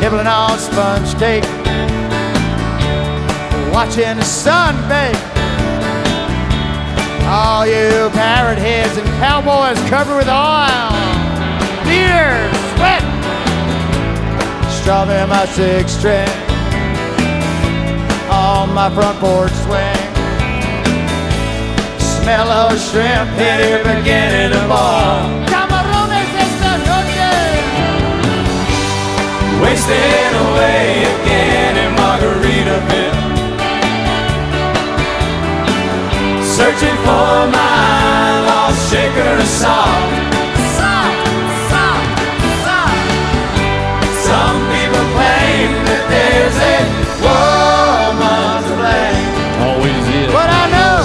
nibbling on sponge cake, watching the sun bake. All you parrot heads and cowboys covered with oil, beer, sweat, strumming my six string on my front porch swing. Smell of shrimp here beginning to boil. Camarones esta noche, wasting away again in Margaritaville, searching for my lost shaker of salt. Salt, salt, salt. Some people claim that there's a woman to blame. Always is. But I know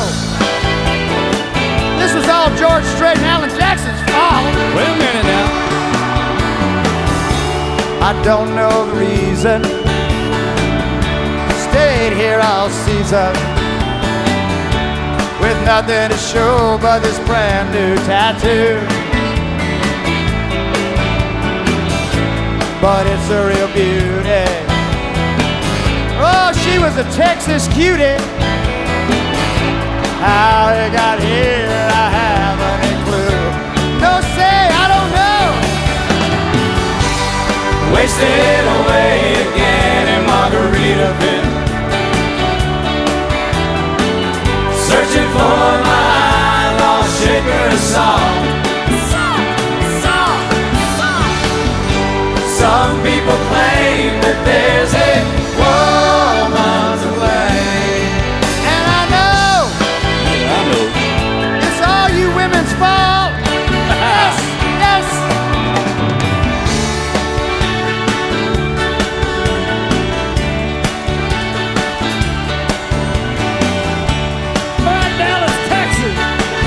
this was all George Strait and Alan Jackson's fault. Wait a minute now. I don't know the reason. Stayed here all season with nothing to show but this brand new tattoo. But it's a real beauty. Oh, she was a Texas cutie. How it got here, I haven't a clue. No, say, I don't know. Wasted away again in Margaritaville, searching for my lost shaker of salt. Salt, salt, salt. Some people claim that there's a woman to blame. And I know, Yeah, I know. it's all you women's fault. Yes, yes. Dallas, Texas.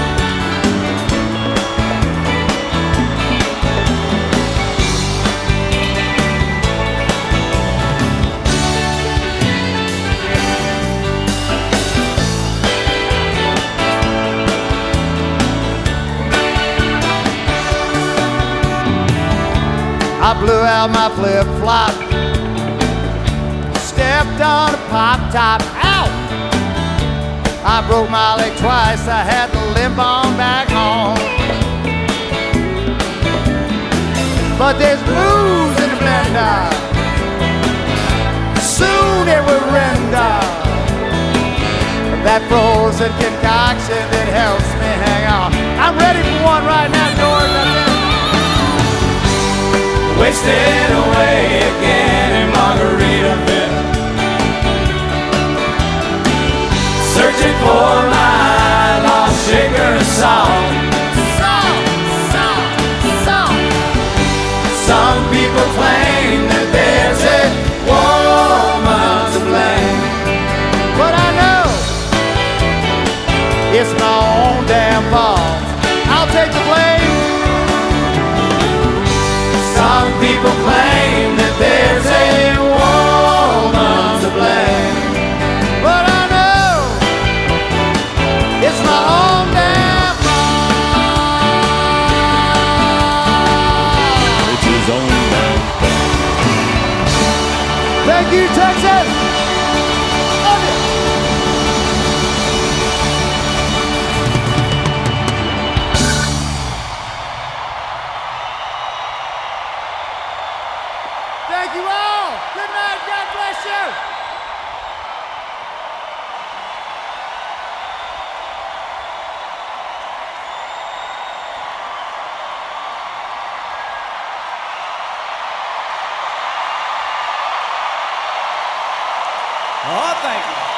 I blew out my flip-flop, stepped on a pop-top, ow! I broke my leg twice, I had to limp on back home. But there's booze in the blender, soon it will render. That frozen concoction that helps me hang on. I'm ready for one right now, George. Wasted away again in Margaritaville, searching for my lost shaker of salt. Salt, salt, salt. Some people claim that there's a woman to blame, but I know it's my own damn fault. I'll take the blame. Some people claim that there's a woman to blame, but I know it's my own damn fault. It's his own damn fault. Thank you, Texas. Love you. Thank you all. Good night. God bless you. Oh, thank you.